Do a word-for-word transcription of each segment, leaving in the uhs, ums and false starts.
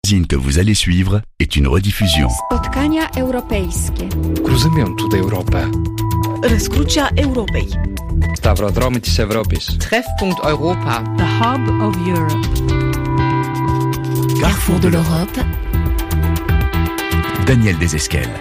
magazine que vous allez suivre est une rediffusion. Spotkania europejskie. Cruzământul de Europa. Răscrucea Europei. Stavrodromitis Europis. Treffpunkt Europa. The Hub of Europe. Carrefour de l'Europe. Daniel Desesquelles.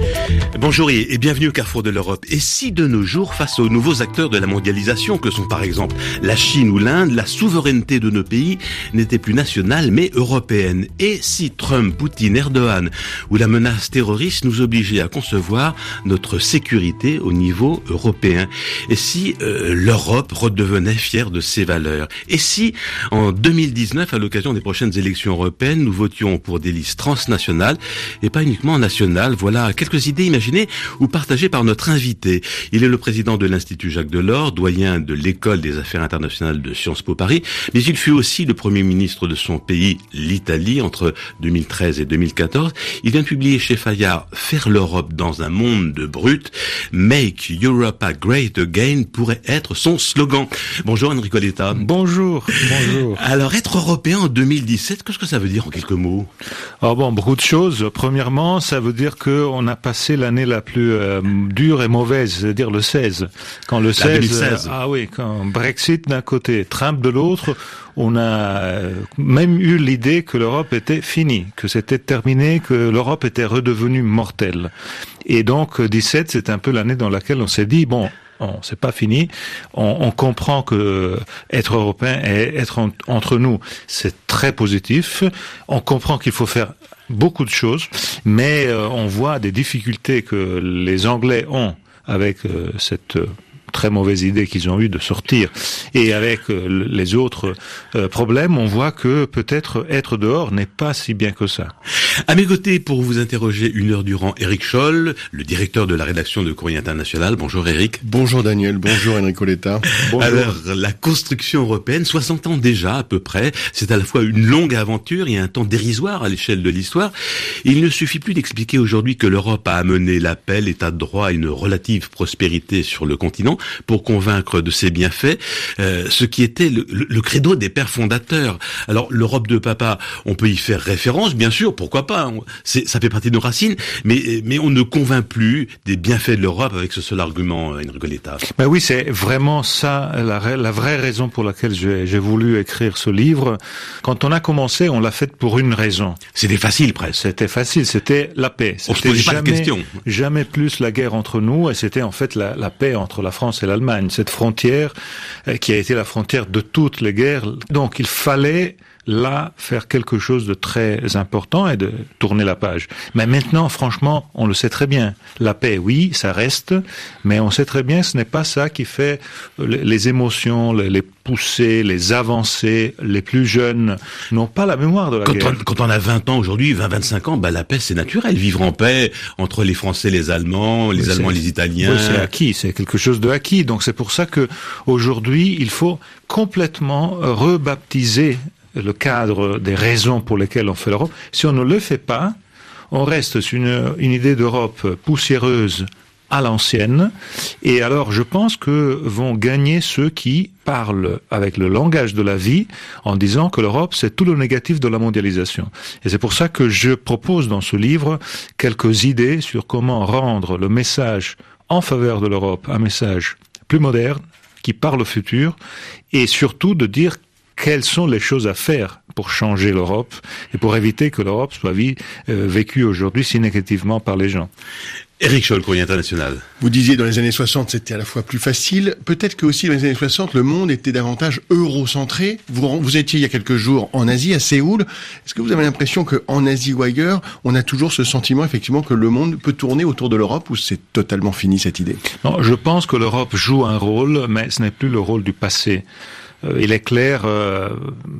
Bonjour et bienvenue au Carrefour de l'Europe. Et si de nos jours, face aux nouveaux acteurs de la mondialisation que sont par exemple la Chine ou l'Inde, la souveraineté de nos pays n'était plus nationale mais européenne? Et si Trump, Poutine, Erdogan ou la menace terroriste nous obligeaient à concevoir notre sécurité au niveau européen? Et si euh, l'Europe redevenait fière de ses valeurs? Et si en deux mille dix-neuf, à l'occasion des prochaines élections européennes, nous votions pour des listes transnationales et pas uniquement nationales? Voilà quelques idées imaginées ou partagé par notre invité. Il est le président de l'Institut Jacques Delors, doyen de l'École des Affaires internationales de Sciences Po Paris, mais il fut aussi le Premier ministre de son pays, l'Italie, entre deux mille treize et deux mille quatorze. Il vient de publier chez Fayard « Faire l'Europe dans un monde de brutes ». « Make Europa Great Again » pourrait être son slogan. Bonjour Enrico Letta. Bonjour, bonjour. Alors, être européen en deux mille dix-sept, qu'est-ce que ça veut dire en quelques mots? Alors bon, beaucoup de choses. Premièrement, ça veut dire qu'on a passé l'année la plus euh, dure et mauvaise, c'est-à-dire le seize. Quand le seize, deux mille seize. Euh, ah oui, quand Brexit d'un côté, Trump de l'autre, on a euh, même eu l'idée que l'Europe était finie, que c'était terminé, que l'Europe était redevenue mortelle. Et donc dix-sept, c'est un peu l'année dans laquelle on s'est dit bon. On, c'est pas fini. On, on comprend que être européen et être en, entre nous, c'est très positif. On comprend qu'il faut faire beaucoup de choses, mais euh, on voit des difficultés que les Anglais ont avec euh, cette euh, très mauvaise idée qu'ils ont eue de sortir. Et avec euh, les autres euh, problèmes, on voit que peut-être être dehors n'est pas si bien que ça. À mes côtés, pour vous interroger une heure durant, Éric Scholl, le directeur de la rédaction de Courrier International. Bonjour Éric. Bonjour Daniel, bonjour Enrico Letta. Bonjour. Alors, la construction européenne, soixante ans déjà à peu près, c'est à la fois une longue aventure et un temps dérisoire à l'échelle de l'histoire. Il ne suffit plus d'expliquer aujourd'hui que l'Europe a amené la paix, l'état de droit et une relative prospérité sur le continent pour convaincre de ses bienfaits, euh, ce qui était le, le, le credo des pères fondateurs. Alors, l'Europe de papa, on peut y faire référence, bien sûr, pourquoi pas, c'est, ça fait partie de nos racines, mais, mais on ne convainc plus des bienfaits de l'Europe avec ce seul argument, Enrico Letta. Ben oui, c'est vraiment ça, la, la vraie raison pour laquelle j'ai, j'ai voulu écrire ce livre. Quand on a commencé, on l'a fait pour une raison. C'était facile, presque. C'était facile, c'était la paix. On c'était se posait jamais, pas de questions. Jamais plus la guerre entre nous, et c'était en fait la, la paix entre la France et l'Allemagne. Cette frontière euh, qui a été la frontière de toutes les guerres. Donc il fallait là faire quelque chose de très important et de tourner la page. Mais maintenant, franchement, on le sait très bien. La paix, oui, ça reste, mais on sait très bien que ce n'est pas ça qui fait les émotions, les poussées, les avancées. Les plus jeunes n'ont pas la mémoire de la quand guerre. On, quand on a vingt ans aujourd'hui, vingt, vingt-cinq ans, bah la paix c'est naturel. Vivre en paix entre les Français, les Allemands, les oui, Allemands, les Italiens. Oui, c'est acquis, c'est quelque chose de acquis. Donc c'est pour ça que aujourd'hui, il faut complètement rebaptiser le cadre des raisons pour lesquelles on fait l'Europe. Si on ne le fait pas, on reste sur une, une idée d'Europe poussiéreuse à l'ancienne. Et alors, je pense que vont gagner ceux qui parlent avec le langage de la vie en disant que l'Europe, c'est tout le négatif de la mondialisation. Et c'est pour ça que je propose dans ce livre quelques idées sur comment rendre le message en faveur de l'Europe un message plus moderne, qui parle au futur, et surtout de dire quelles sont les choses à faire pour changer l'Europe et pour éviter que l'Europe soit vie, euh, vécue aujourd'hui si négativement par les gens. Éric Scholl, Courrier International. Vous disiez dans les années soixante, c'était à la fois plus facile. Peut-être que aussi dans les années soixante, le monde était davantage eurocentré. Vous, vous étiez il y a quelques jours en Asie, à Séoul. Est-ce que vous avez l'impression qu'en Asie ou ailleurs, on a toujours ce sentiment effectivement que le monde peut tourner autour de l'Europe, ou c'est totalement fini cette idée? Non, je pense que l'Europe joue un rôle, mais ce n'est plus le rôle du passé. Euh, il est clair euh,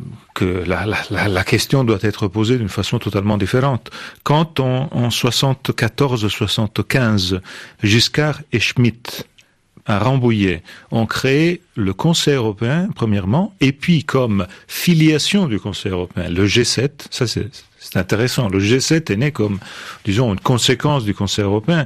que la, la, la question doit être posée d'une façon totalement différente. Quand on, en soixante-quatorze soixante-quinze, Giscard et Schmitt à Rambouillet ont créé le Conseil européen, premièrement, et puis comme filiation du Conseil européen, le G sept, ça c'est, c'est intéressant, le G sept est né comme, disons, une conséquence du Conseil européen,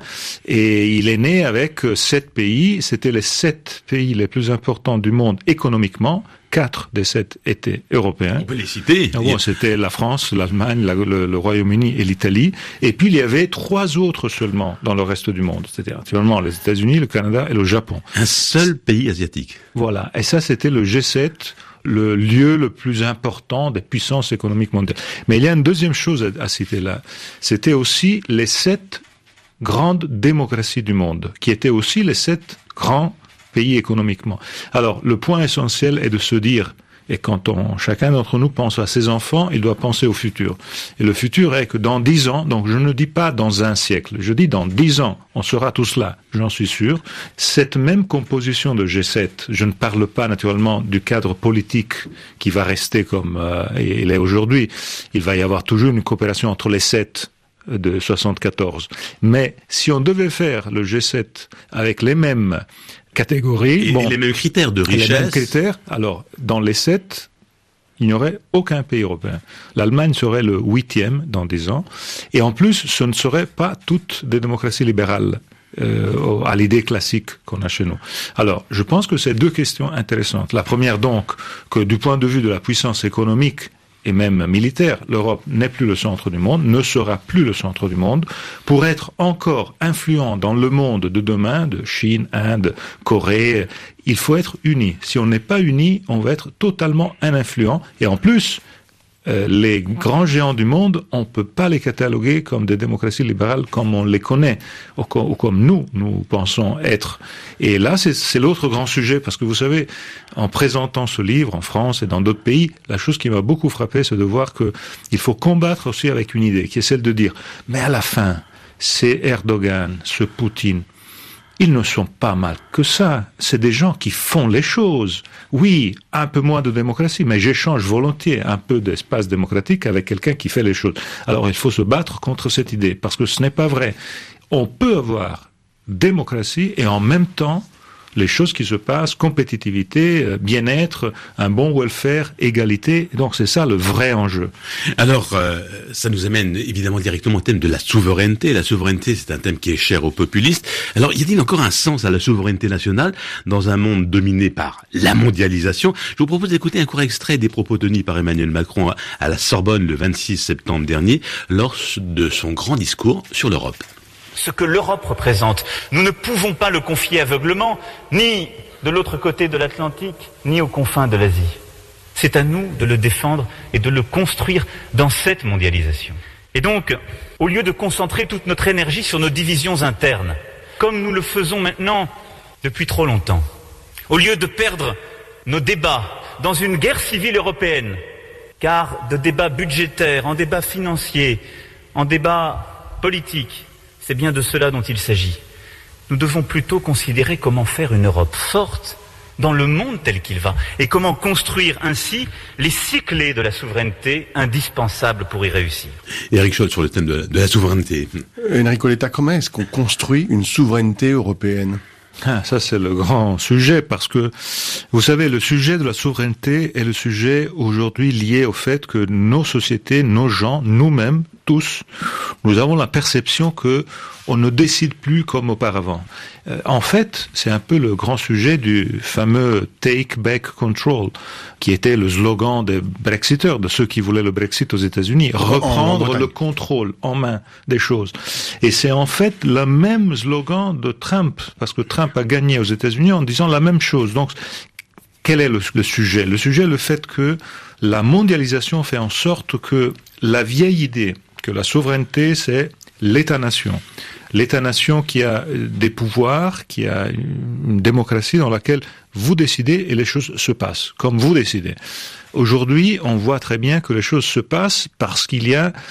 et il est né avec sept pays, c'était les sept pays les plus importants du monde économiquement, quatre des sept étaient européens. On peut les citer. Ah bon, c'était la France, l'Allemagne, la, le, le Royaume-Uni et l'Italie. Et puis il y avait trois autres seulement dans le reste du monde. C'est-à-dire actuellement les États-Unis, le Canada et le Japon. Un seul pays asiatique. Voilà. Et ça, c'était le G sept, le lieu le plus important des puissances économiques mondiales. Mais il y a une deuxième chose à, à citer là. C'était aussi les sept grandes démocraties du monde, qui étaient aussi les sept grands pays économiquement. Alors, le point essentiel est de se dire, et quand on, chacun d'entre nous pense à ses enfants, il doit penser au futur. Et le futur est que dans dix ans, donc je ne dis pas dans un siècle, je dis dans dix ans, on sera tous là, j'en suis sûr. Cette même composition de G sept, je ne parle pas naturellement du cadre politique qui va rester comme euh, il est aujourd'hui. Il va y avoir toujours une coopération entre les sept de soixante-quatorze. Mais si on devait faire le G sept avec les mêmes catégories, et, bon, et les mêmes critères de richesse. Les mêmes critères. Alors, dans les sept, il n'y aurait aucun pays européen. L'Allemagne serait le huitième dans dix ans. Et en plus, ce ne seraient pas toutes des démocraties libérales, euh, à l'idée classique qu'on a chez nous. Alors, je pense que c'est deux questions intéressantes. La première, donc, que du point de vue de la puissance économique, et même militaire, l'Europe n'est plus le centre du monde, ne sera plus le centre du monde. Pour être encore influent dans le monde de demain, de Chine, Inde, Corée, il faut être unis. Si on n'est pas unis, on va être totalement ininfluent. Et en plus, euh, les grands géants du monde, on ne peut pas les cataloguer comme des démocraties libérales comme on les connaît, ou comme, ou comme nous, nous pensons être. Et là, c'est, c'est l'autre grand sujet, parce que vous savez, en présentant ce livre en France et dans d'autres pays, la chose qui m'a beaucoup frappé, c'est de voir que il faut combattre aussi avec une idée, qui est celle de dire, mais à la fin, c'est Erdogan, ce Poutine, ils ne sont pas mal que ça. C'est des gens qui font les choses. Oui, un peu moins de démocratie, mais j'échange volontiers un peu d'espace démocratique avec quelqu'un qui fait les choses. Alors il faut se battre contre cette idée, parce que ce n'est pas vrai. On peut avoir démocratie et en même temps les choses qui se passent, compétitivité, bien-être, un bon welfare, égalité. Donc c'est ça le vrai enjeu. Alors, euh, ça nous amène évidemment directement au thème de la souveraineté. La souveraineté, c'est un thème qui est cher aux populistes. Alors, y a-t-il encore un sens à la souveraineté nationale dans un monde dominé par la mondialisation? Je vous propose d'écouter un court extrait des propos tenus par Emmanuel Macron à la Sorbonne le vingt-six septembre dernier, lors de son grand discours sur l'Europe. Ce que l'Europe représente, nous ne pouvons pas le confier aveuglement, ni de l'autre côté de l'Atlantique, ni aux confins de l'Asie. C'est à nous de le défendre et de le construire dans cette mondialisation. Et donc, au lieu de concentrer toute notre énergie sur nos divisions internes, comme nous le faisons maintenant depuis trop longtemps, au lieu de perdre nos débats dans une guerre civile européenne, car de débats budgétaires, en débats financiers, en débats politiques, c'est bien de cela dont il s'agit. Nous devons plutôt considérer comment faire une Europe forte dans le monde tel qu'il va et comment construire ainsi les six clés de la souveraineté indispensables pour y réussir. Éric Scholz sur le thème de, de la souveraineté. Enrico Letta, comment est-ce qu'on construit une souveraineté européenne ? Ah, ça c'est le grand sujet, parce que vous savez, le sujet de la souveraineté est le sujet aujourd'hui lié au fait que nos sociétés, nos gens, nous-mêmes, tous, nous avons la perception que on ne décide plus comme auparavant. Euh, en fait, c'est un peu le grand sujet du fameux Take Back Control, qui était le slogan des Brexiteurs, de ceux qui voulaient le Brexit aux États-Unis, reprendre le contrôle en main des choses. Et c'est en fait le même slogan de Trump, parce que Trump a gagné aux États-Unis en disant la même chose. Donc, quel est le, le sujet ? Le sujet est le fait que la mondialisation fait en sorte que la vieille idée que la souveraineté, c'est l'État-nation. L'État-nation qui a des pouvoirs, qui a une démocratie dans laquelle vous décidez et les choses se passent, comme vous décidez. Aujourd'hui, on voit très bien que les choses se passent parce qu'il y a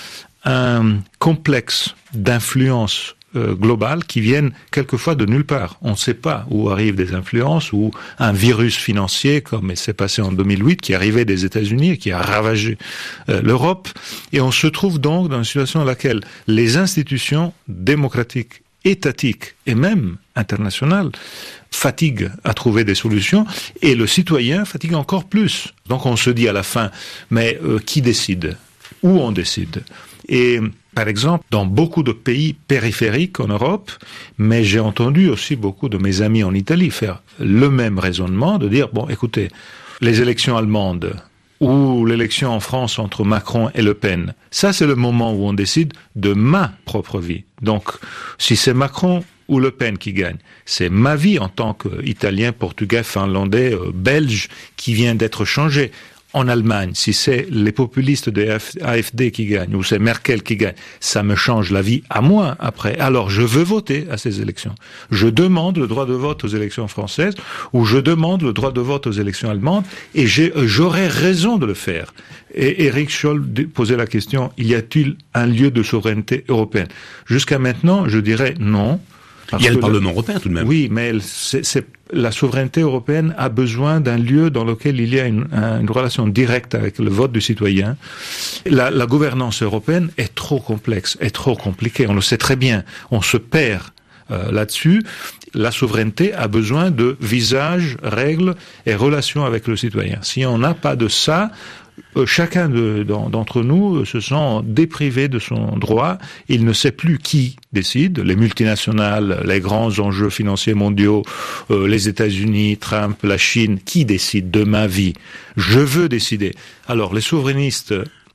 un complexe d'influence euh, globales qui viennent quelquefois de nulle part. On ne sait pas où arrivent des influences, ou un virus financier, comme il s'est passé en deux mille huit, qui arrivait des États-Unis et qui a ravagé euh, l'Europe. Et on se trouve donc dans une situation dans laquelle les institutions démocratiques étatique et même internationale fatigue à trouver des solutions et le citoyen fatigue encore plus. Donc on se dit à la fin, mais euh, qui décide ? Où on décide ? Et par exemple, dans beaucoup de pays périphériques en Europe, mais j'ai entendu aussi beaucoup de mes amis en Italie faire le même raisonnement, de dire, bon, écoutez, les élections allemandes ou l'élection en France entre Macron et Le Pen, ça c'est le moment où on décide de ma propre vie. Donc, si c'est Macron ou Le Pen qui gagne, c'est ma vie en tant qu'Italien, Portugais, Finlandais, euh, Belge qui vient d'être changée. En Allemagne, si c'est les populistes de A F D qui gagnent, ou c'est Merkel qui gagne, ça me change la vie à moi après. Alors je veux voter à ces élections. Je demande le droit de vote aux élections françaises, ou je demande le droit de vote aux élections allemandes, et j'ai, j'aurais raison de le faire. Et Eric Scholl posait la question, y a-t-il un lieu de souveraineté européenne ? Jusqu'à maintenant, je dirais non. Il y a le Parlement européen tout de même. Oui, mais c'est, c'est, la souveraineté européenne a besoin d'un lieu dans lequel il y a une, une relation directe avec le vote du citoyen. La, la gouvernance européenne est trop complexe, est trop compliquée. On le sait très bien. On se perd euh, là-dessus. La souveraineté a besoin de visages, règles et relations avec le citoyen. Si on n'a pas de ça, Euh, chacun de, d'entre nous se sent déprivé de son droit. Il ne sait plus qui décide. Les multinationales, les grands enjeux financiers mondiaux, euh, les États-Unis, Trump, la Chine, qui décide de ma vie ? Je veux décider. Alors, les souverainistes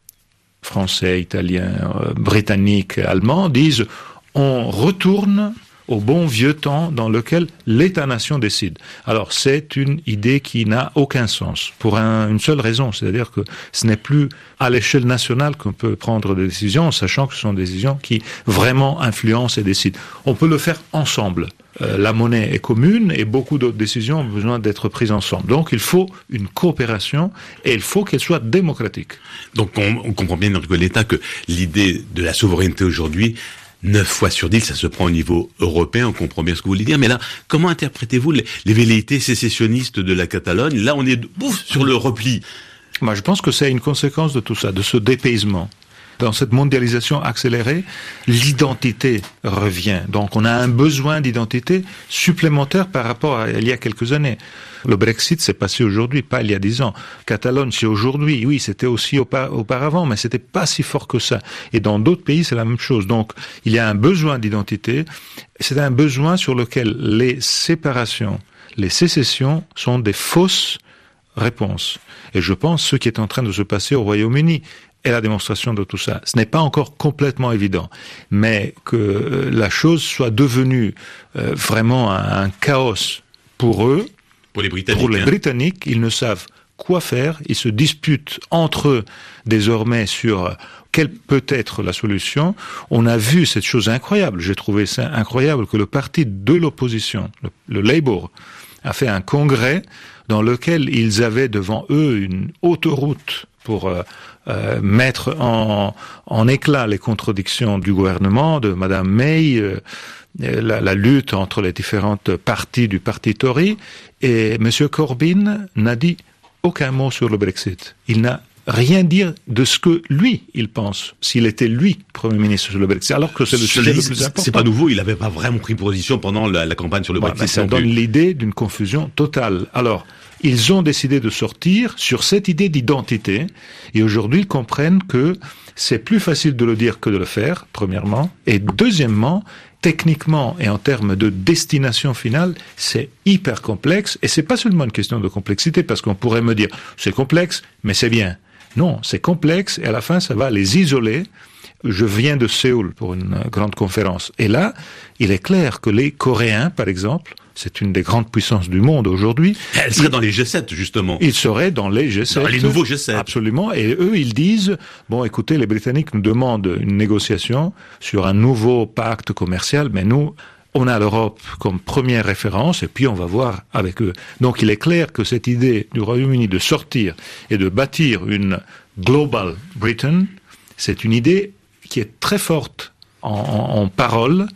français, italiens, euh, britanniques, allemands disent on retourne au bon vieux temps dans lequel l'État-nation décide. Alors, c'est une idée qui n'a aucun sens, pour un, une seule raison, c'est-à-dire que ce n'est plus à l'échelle nationale qu'on peut prendre des décisions, sachant que ce sont des décisions qui vraiment influencent et décident. On peut le faire ensemble. Euh, la monnaie est commune et beaucoup d'autres décisions ont besoin d'être prises ensemble. Donc, il faut une coopération et il faut qu'elle soit démocratique. Donc, on, on comprend bien, Enrico Letta, que l'idée de la souveraineté aujourd'hui, neuf fois sur dix, ça se prend au niveau européen, on comprend bien ce que vous voulez dire, mais là, comment interprétez-vous les, les velléités sécessionnistes de la Catalogne ? Là, on est bouf, sur le repli. Moi, je pense que c'est une conséquence de tout ça, de ce dépaysement. Dans cette mondialisation accélérée, l'identité revient. Donc, on a un besoin d'identité supplémentaire par rapport à il y a quelques années. Le Brexit s'est passé aujourd'hui, pas il y a dix ans. Catalogne, c'est aujourd'hui. Oui, c'était aussi auparavant, mais c'était pas si fort que ça. Et dans d'autres pays, c'est la même chose. Donc, il y a un besoin d'identité. C'est un besoin sur lequel les séparations, les sécessions sont des fausses réponses. Et je pense ce qui est en train de se passer au Royaume-Uni est la démonstration de tout ça. Ce n'est pas encore complètement évident, mais que la chose soit devenue euh, vraiment un, un chaos pour eux, pour les Britanniques, pour les hein. Britanniques, ils ne savent quoi faire, ils se disputent entre eux désormais sur quelle peut être la solution. On a vu cette chose incroyable, j'ai trouvé ça incroyable, que le parti de l'opposition, le, le Labour, a fait un congrès dans lequel ils avaient devant eux une autoroute pour euh, euh, mettre en, en éclat les contradictions du gouvernement, de Madame May, euh, la, la lutte entre les différentes parties du parti Tory, et Monsieur Corbyn n'a dit aucun mot sur le Brexit. Il n'a rien dit de ce que lui, il pense, s'il était lui Premier ministre sur le Brexit, alors que c'est le sujet le plus important. C'est pas nouveau, il n'avait pas vraiment pris position pendant la, la campagne sur le Voilà, Brexit. ça donne l'idée d'une confusion totale. Alors, ils ont décidé de sortir sur cette idée d'identité, et aujourd'hui ils comprennent que c'est plus facile de le dire que de le faire, premièrement, et deuxièmement, techniquement et en termes de destination finale, c'est hyper complexe, et c'est pas seulement une question de complexité, parce qu'on pourrait me dire, c'est complexe, mais c'est bien. Non, c'est complexe, et à la fin ça va les isoler. Je viens de Séoul pour une grande conférence, et là, il est clair que les Coréens, par exemple, c'est une des grandes puissances du monde aujourd'hui. Elle serait dans les G sept, justement. Ils seraient dans les G sept. Dans les nouveaux G sept. Absolument. Et eux, ils disent, bon, écoutez, les Britanniques nous demandent une négociation sur un nouveau pacte commercial, mais nous, on a l'Europe comme première référence, et puis on va voir avec eux. Donc il est clair que cette idée du Royaume-Uni de sortir et de bâtir une Global Britain, c'est une idée qui est très forte en, en, en parole,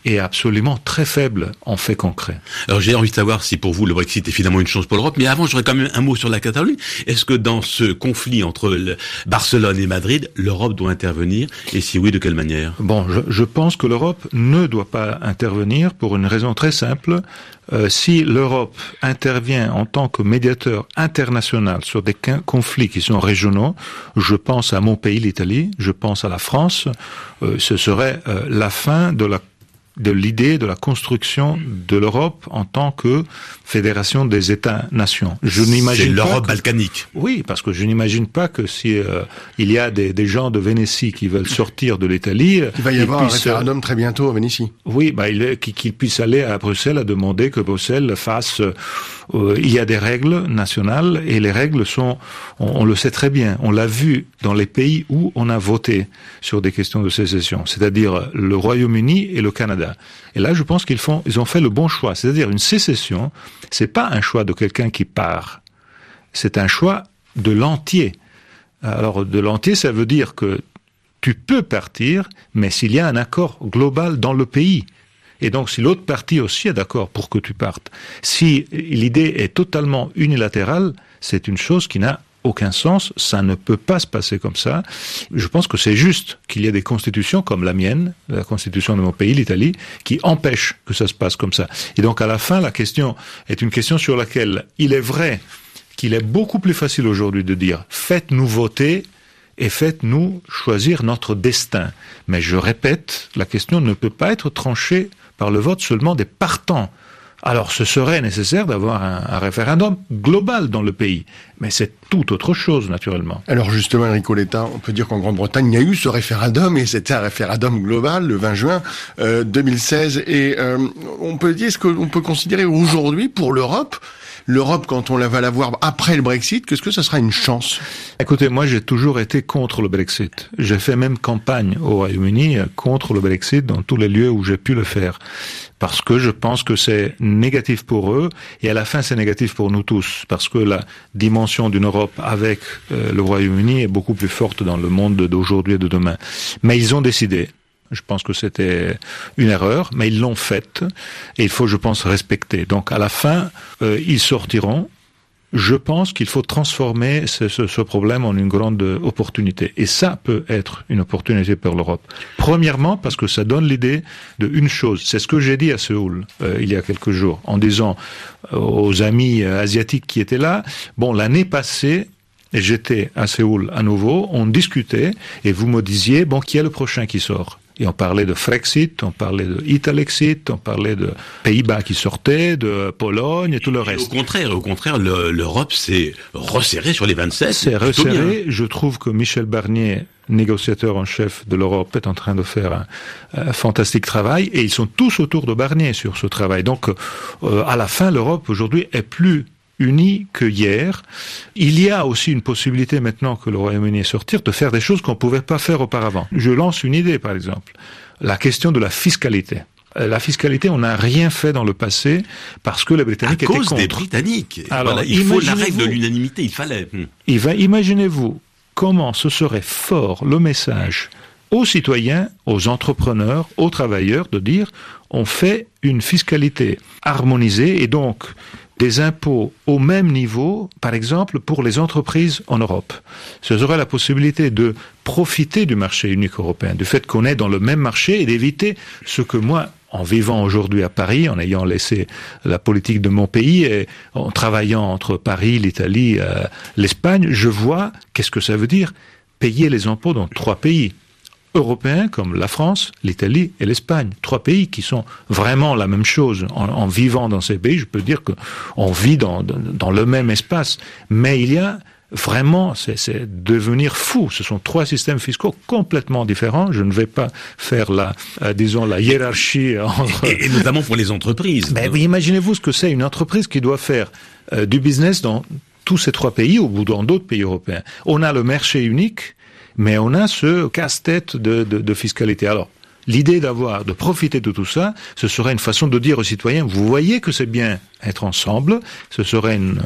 est absolument très faible en fait concret. Alors j'ai envie de savoir si pour vous le Brexit est finalement une chance pour l'Europe, mais avant j'aurais quand même un mot sur la Catalogne. Est-ce que dans ce conflit entre le Barcelone et Madrid, l'Europe doit intervenir, et si oui, de quelle manière? Bon, je, je pense que l'Europe ne doit pas intervenir pour une raison très simple. Euh, si l'Europe intervient en tant que médiateur international sur des conflits qui sont régionaux, je pense à mon pays, l'Italie, je pense à la France, euh, ce serait euh, la fin de la de l'idée de la construction de l'Europe en tant que fédération des États-nations. Je n'imagine C'est l'Europe pas que... balkanique. Oui, parce que je n'imagine pas que si euh, il y a des, des gens de Vénétie qui veulent sortir de l'Italie... Il va y avoir puissent... un référendum très bientôt à Vénétie. Oui, bah, il, qu'ils puissent aller à Bruxelles à demander que Bruxelles fasse... Euh, il y a des règles nationales et les règles sont... On, on le sait très bien. On l'a vu dans les pays où on a voté sur des questions de sécession, c'est-à-dire le Royaume-Uni et le Canada. Et là, je pense qu'ils font, ils ont fait le bon choix. C'est-à-dire une sécession, c'est pas un choix de quelqu'un qui part. C'est un choix de l'entier. Alors, de l'entier, ça veut dire que tu peux partir, mais s'il y a un accord global dans le pays. Et donc, si l'autre partie aussi est d'accord pour que tu partes. Si l'idée est totalement unilatérale, c'est une chose qui n'a aucun sens, ça ne peut pas se passer comme ça. Je pense que c'est juste qu'il y ait des constitutions comme la mienne, la constitution de mon pays, l'Italie, qui empêchent que ça se passe comme ça. Et donc à la fin, la question est une question sur laquelle il est vrai qu'il est beaucoup plus facile aujourd'hui de dire « faites-nous voter » et faites-nous choisir notre destin. Mais je répète, la question ne peut pas être tranchée par le vote seulement des partants. Alors, ce serait nécessaire d'avoir un, un référendum global dans le pays. Mais c'est tout autre chose, naturellement. Alors, justement, Enrico Letta, on peut dire qu'en Grande-Bretagne, il y a eu ce référendum, et c'était un référendum global, le vingt juin euh, deux mille seize. Et euh, on peut dire, est-ce qu'on peut considérer aujourd'hui, pour l'Europe, l'Europe, quand on la va la voir après le Brexit, qu'est-ce que ça sera une chance? Écoutez, moi, j'ai toujours été contre le Brexit. J'ai fait même campagne au Royaume-Uni contre le Brexit dans tous les lieux où j'ai pu le faire. Parce que je pense que c'est négatif pour eux, et à la fin c'est négatif pour nous tous, parce que la dimension d'une Europe avec euh, le Royaume-Uni est beaucoup plus forte dans le monde d'aujourd'hui et de demain. Mais ils ont décidé. Je pense que c'était une erreur, mais ils l'ont faite, et il faut, je pense, respecter. Donc à la fin, euh, ils sortiront. Je pense qu'il faut transformer ce, ce, ce problème en une grande opportunité. Et ça peut être une opportunité pour l'Europe. Premièrement, parce que ça donne l'idée de une chose. C'est ce que j'ai dit à Séoul euh, il y a quelques jours, en disant euh, aux amis euh, asiatiques qui étaient là, bon, l'année passée, j'étais à Séoul à nouveau, on discutait, et vous me disiez, bon, qui est le prochain qui sort ? Et on parlait de Frexit, on parlait de Italexit, on parlait de Pays-Bas qui sortaient, de Pologne et tout le reste. Et au contraire, au contraire, le, l'Europe s'est resserrée sur les vingt-sept. C'est resserré. Je trouve que Michel Barnier, négociateur en chef de l'Europe, est en train de faire un, un fantastique travail, et ils sont tous autour de Barnier sur ce travail. Donc, euh, à la fin, l'Europe aujourd'hui est plus unis que hier. Il y a aussi une possibilité maintenant que le Royaume-Uni est sorti de faire des choses qu'on ne pouvait pas faire auparavant. Je lance une idée, par exemple. La question de la fiscalité. La fiscalité, on n'a rien fait dans le passé parce que les Britanniques étaient contre. À cause des Britanniques. Alors, voilà, il faut la règle de l'unanimité, il fallait. Il va, imaginez-vous comment ce serait fort le message aux citoyens, aux entrepreneurs, aux travailleurs de dire on fait une fiscalité harmonisée et donc des impôts au même niveau, par exemple, pour les entreprises en Europe. Ce serait la possibilité de profiter du marché unique européen, du fait qu'on est dans le même marché et d'éviter ce que moi, en vivant aujourd'hui à Paris, en ayant laissé la politique de mon pays et en travaillant entre Paris, l'Italie, euh, l'Espagne, je vois qu'est-ce que ça veut dire payer les impôts dans trois pays européens comme la France, l'Italie et l'Espagne. Trois pays qui sont vraiment la même chose. En, en vivant dans ces pays, je peux dire qu'on vit dans, dans le même espace. Mais il y a vraiment, c'est, c'est devenir fou. Ce sont trois systèmes fiscaux complètement différents. Je ne vais pas faire la, euh, disons, la hiérarchie entre... Et, et notamment pour les entreprises. Ben oui, imaginez-vous ce que c'est une entreprise qui doit faire euh, du business dans tous ces trois pays ou dans d'autres pays européens. On a le marché unique, mais on a ce casse-tête de, de, de fiscalité. Alors, l'idée d'avoir, de profiter de tout ça, ce serait une façon de dire aux citoyens, vous voyez que c'est bien être ensemble, ce serait une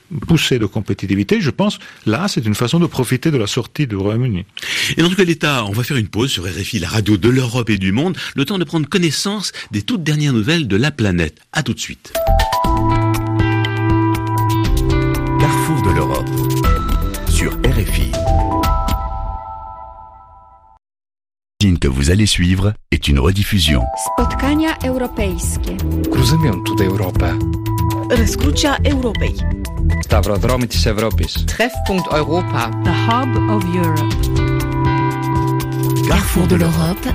poussée de compétitivité. Je pense, là, c'est une façon de profiter de la sortie du Royaume-Uni. Et dans tout cas, l'État, on va faire une pause sur R F I, la radio de l'Europe et du monde, le temps de prendre connaissance des toutes dernières nouvelles de la planète. À tout de suite. Carrefour de l'Europe sur R F I. L'image que vous allez suivre est une rediffusion. Spotkania europejskie. Rozumiem tutaj Europę. Răscrucea Europei. Stavrodromy της Ευρώπης. Treffpunkt Europa. The hub of Europe. Carrefour de l'Europe.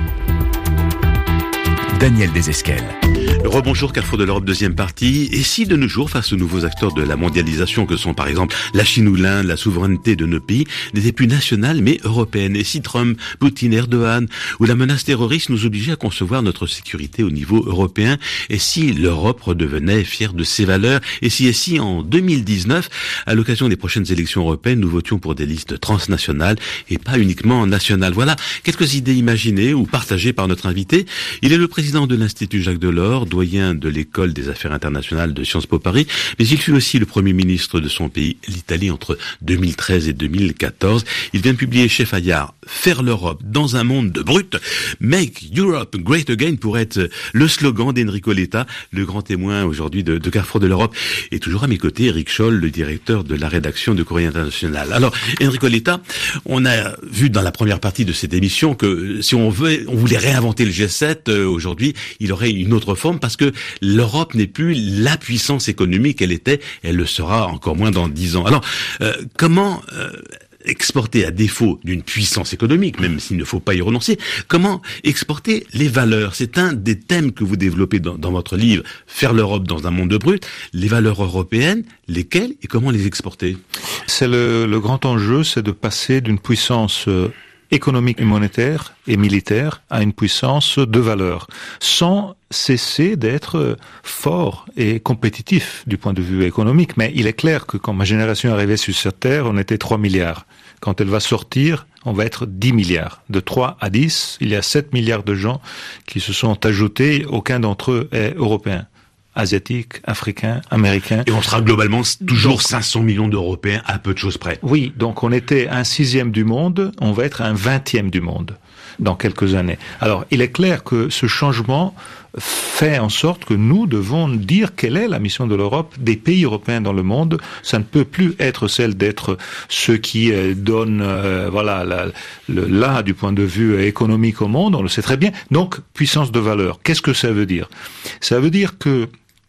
Daniel Desesquelles. Rebonjour, Carrefour de l'Europe, deuxième partie. Et si de nos jours, face aux nouveaux acteurs de la mondialisation que sont par exemple la Chine ou l'Inde, la souveraineté de nos pays n'était plus nationale mais européenne? Et si Trump, Poutine, Erdogan ou la menace terroriste nous obligeaient à concevoir notre sécurité au niveau européen? Et si l'Europe redevenait fière de ses valeurs? Et si, et si en deux mille dix-neuf, à l'occasion des prochaines élections européennes, nous votions pour des listes transnationales et pas uniquement nationales? Voilà quelques idées imaginées ou partagées par notre invité. Il est le président de l'Institut Jacques Delors, doyen de l'école des affaires internationales de Sciences Po Paris, mais il fut aussi le premier ministre de son pays, l'Italie, entre deux mille treize et deux mille quatorze. Il vient de publier chez Fayard « Faire l'Europe dans un monde de brutes ». « Make Europe Great Again » pourrait être le slogan d'Enrico Letta, le grand témoin aujourd'hui de, de Carrefour de l'Europe. Et toujours à mes côtés, Eric Scholl, le directeur de la rédaction de Courrier International. Alors, Enrico Letta, on a vu dans la première partie de cette émission que si on veut, on voulait réinventer le G sept, euh, aujourd'hui, il aurait une autre forme, parce que l'Europe n'est plus la puissance économique qu'elle était, elle le sera encore moins dans dix ans. Alors, euh, comment euh, exporter, à défaut d'une puissance économique, même s'il ne faut pas y renoncer, comment exporter les valeurs? C'est un des thèmes que vous développez dans, dans votre livre, Faire l'Europe dans un monde de brutes. Les valeurs européennes, lesquelles et comment les exporter? C'est le, le grand enjeu, c'est de passer d'une puissance euh, économique et monétaire et militaire à une puissance de valeur, sans cesser d'être fort et compétitif du point de vue économique. Mais il est clair que quand ma génération est arrivée sur cette terre, on était trois milliards. Quand elle va sortir, on va être dix milliards. De trois à dix, il y a sept milliards de gens qui se sont ajoutés. Aucun d'entre eux est européen. Asiatiques, africains, américains. Et on sera globalement toujours donc, cinq cents millions d'Européens à peu de choses près. Oui, donc on était un sixième du monde, on va être un vingtième du monde dans quelques années. Alors, il est clair que ce changement fait en sorte que nous devons dire quelle est la mission de l'Europe, des pays européens dans le monde. Ça ne peut plus être celle d'être ceux qui euh, donnent, euh, voilà, la, le là du point de vue économique au monde. On le sait très bien. Donc, puissance de valeur. Qu'est-ce que ça veut dire? Ça veut dire que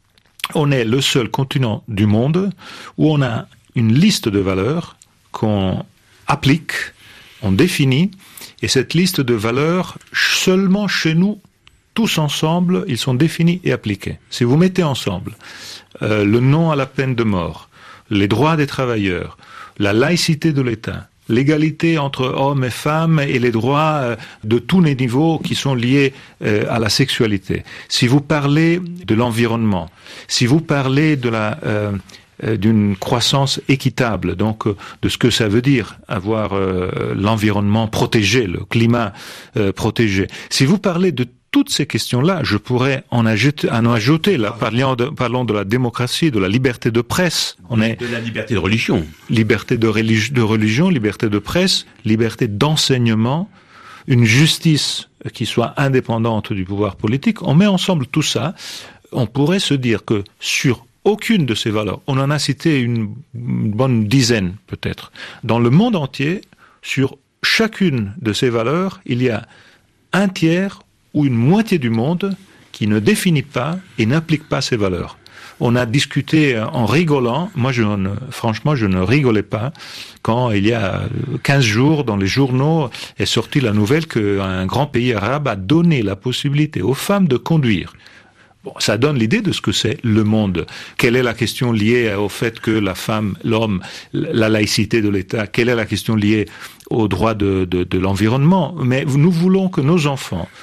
on est le seul continent du monde où on a une liste de valeurs qu'on applique, on définit, et cette liste de valeurs, seulement chez nous, tous ensemble, ils sont définis et appliqués. Si vous mettez ensemble euh, le non à la peine de mort, les droits des travailleurs, la laïcité de l'État, l'égalité entre hommes et femmes et les droits euh, de tous les niveaux qui sont liés euh, à la sexualité. Si vous parlez de l'environnement, si vous parlez de la euh, d'une croissance équitable, donc de ce que ça veut dire avoir euh, l'environnement protégé, le climat euh, protégé. Si vous parlez de toutes ces questions-là, je pourrais en ajouter, en ajouter là, parlons de, parlons de la démocratie, de la liberté de presse. On est de la liberté de religion. Liberté de, religi- de religion, liberté de presse, liberté d'enseignement, une justice qui soit indépendante du pouvoir politique. On met ensemble tout ça. On pourrait se dire que sur aucune de ces valeurs, on en a cité une, une bonne dizaine peut-être, dans le monde entier, sur chacune de ces valeurs, il y a un tiers ou une moitié du monde qui ne définit pas et n'applique pas ces valeurs. On a discuté en rigolant, moi je ne, franchement je ne rigolais pas, quand il y a quinze jours dans les journaux est sortie la nouvelle qu'un grand pays arabe a donné la possibilité aux femmes de conduire. Bon, ça donne l'idée de ce que c'est le monde. Quelle est la question liée au fait que la femme, l'homme, la laïcité de l'État, quelle est la question liée aux droits de, de, de l'environnement? Mais nous voulons que nos enfants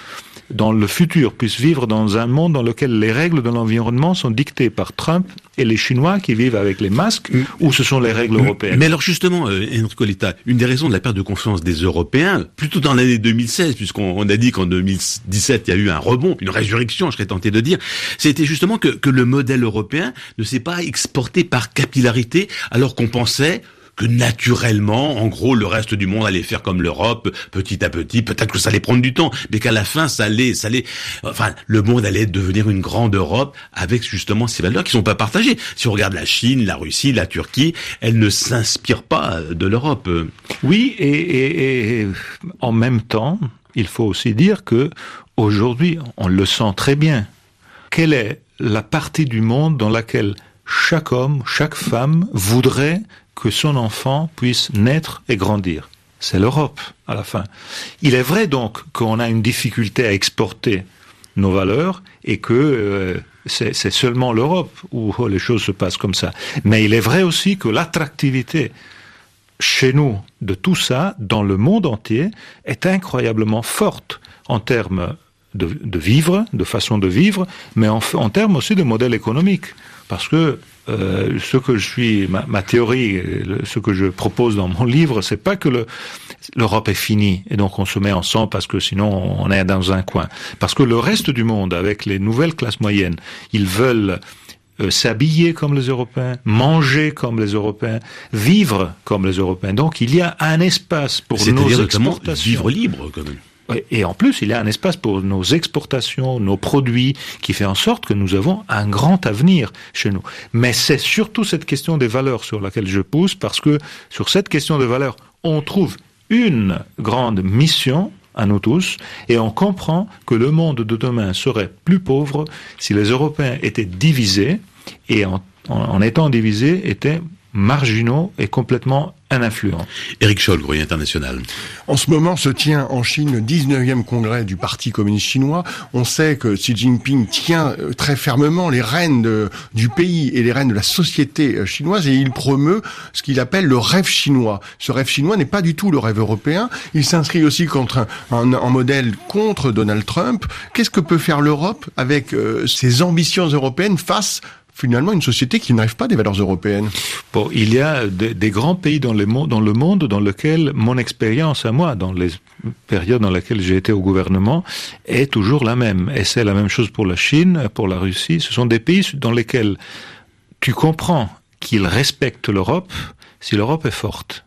dans le futur, puisse vivre dans un monde dans lequel les règles de l'environnement sont dictées par Trump et les Chinois qui vivent avec les masques, mmh. ou ce sont les règles européennes. Mais alors justement, euh, Enrico Letta, une des raisons de la perte de confiance des Européens, plutôt dans l'année deux mille seize, puisqu'on on a dit qu'en deux mille dix-sept, il y a eu un rebond, une résurrection, je serais tenté de dire, c'était justement que, que le modèle européen ne s'est pas exporté par capillarité, alors qu'on pensait que naturellement, en gros, le reste du monde allait faire comme l'Europe, petit à petit, peut-être que ça allait prendre du temps, mais qu'à la fin, ça allait, ça allait, enfin, le monde allait devenir une grande Europe avec justement ces valeurs qui sont pas partagées. Si on regarde la Chine, la Russie, la Turquie, elles ne s'inspirent pas de l'Europe. Oui, et, et, et en même temps, il faut aussi dire que aujourd'hui, on le sent très bien. Quelle est la partie du monde dans laquelle chaque homme, chaque femme voudrait que son enfant puisse naître et grandir? C'est l'Europe, à la fin. Il est vrai donc qu'on a une difficulté à exporter nos valeurs et que euh, c'est, c'est seulement l'Europe où oh, les choses se passent comme ça. Mais il est vrai aussi que l'attractivité chez nous de tout ça, dans le monde entier, est incroyablement forte en termes de, de vivre, de façon de vivre, mais en, en termes aussi de modèle économique. Parce que euh, ce que je suis, ma, ma théorie, ce que je propose dans mon livre, c'est pas que le, l'Europe est finie et donc on se met ensemble parce que sinon on est dans un coin. Parce que le reste du monde, avec les nouvelles classes moyennes, ils veulent euh, s'habiller comme les Européens, manger comme les Européens, vivre comme les Européens. Donc il y a un espace pour C'est-à-dire nos notamment exportations. vivre libre, quand même. Et en plus, il y a un espace pour nos exportations, nos produits, qui fait en sorte que nous avons un grand avenir chez nous. Mais c'est surtout cette question des valeurs sur laquelle je pousse, parce que sur cette question des valeurs, on trouve une grande mission à nous tous, et on comprend que le monde de demain serait plus pauvre si les Européens étaient divisés, et en, en, en étant divisés, étaient marginaux et complètement ininfluents. Éric Scholl, Courrier International. En ce moment se tient en Chine le dix-neuvième congrès du Parti communiste chinois. On sait que Xi Jinping tient très fermement les rênes de, du pays et les rênes de la société chinoise, et il promeut ce qu'il appelle le rêve chinois. Ce rêve chinois n'est pas du tout le rêve européen. Il s'inscrit aussi contre un, un, un modèle contre Donald Trump. Qu'est-ce que peut faire l'Europe avec euh, ses ambitions européennes face finalement une société qui n'arrive pas des valeurs européennes? Bon, il y a des, des grands pays dans, les, dans le monde dans lequel mon expérience à moi, dans les périodes dans lesquelles j'ai été au gouvernement, est toujours la même. Et c'est la même chose pour la Chine, pour la Russie. Ce sont des pays dans lesquels tu comprends qu'ils respectent l'Europe si l'Europe est forte.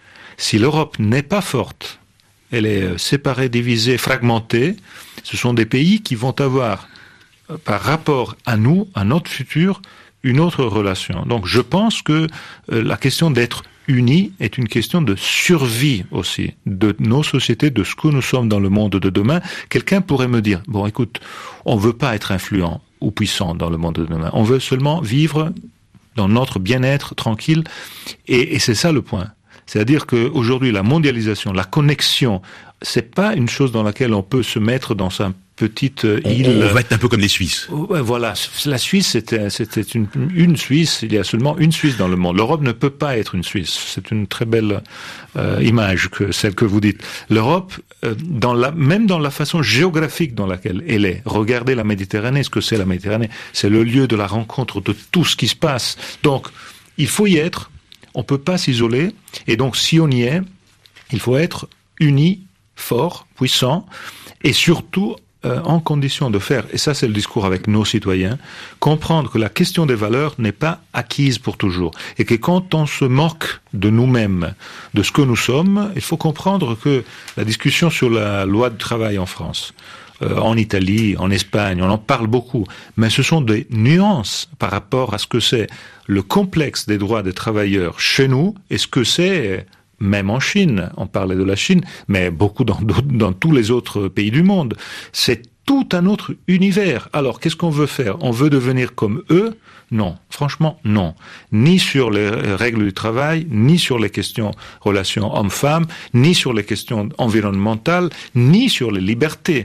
Si l'Europe n'est pas forte, elle est séparée, divisée, fragmentée, ce sont des pays qui vont avoir, par rapport à nous, à notre futur, une autre relation. Donc je pense que euh, la question d'être unis est une question de survie aussi, de nos sociétés, de ce que nous sommes dans le monde de demain. Quelqu'un pourrait me dire, bon écoute, on veut pas être influent ou puissant dans le monde de demain, on veut seulement vivre dans notre bien-être tranquille, et, et c'est ça le point. C'est-à-dire qu'aujourd'hui, la mondialisation, la connexion, c'est pas une chose dans laquelle on peut se mettre dans un petite île. On, on va être un peu comme les Suisses. Ouais, voilà. La Suisse, c'était, c'était une, une Suisse. Il y a seulement une Suisse dans le monde. L'Europe ne peut pas être une Suisse. C'est une très belle euh, image que celle que vous dites. L'Europe, euh, dans la, même dans la façon géographique dans laquelle elle est. Regardez la Méditerranée. Ce que c'est la Méditerranée, c'est le lieu de la rencontre de tout ce qui se passe. Donc, il faut y être. On peut pas s'isoler. Et donc, si on y est, il faut être unis, forts, puissants, et surtout euh, en condition de faire, et ça c'est le discours avec nos citoyens, comprendre que la question des valeurs n'est pas acquise pour toujours. Et que quand on se moque de nous-mêmes, de ce que nous sommes, il faut comprendre que la discussion sur la loi du travail en France, euh, en Italie, en Espagne, on en parle beaucoup, mais ce sont des nuances par rapport à ce que c'est le complexe des droits des travailleurs chez nous, et ce que c'est même en Chine, on parlait de la Chine, mais beaucoup dans, dans tous les autres pays du monde. C'est tout un autre univers. Alors, qu'est-ce qu'on veut faire? On veut devenir comme eux? Non. Franchement, non. Ni sur les règles du travail, ni sur les questions relations hommes-femmes, ni sur les questions environnementales, ni sur les libertés.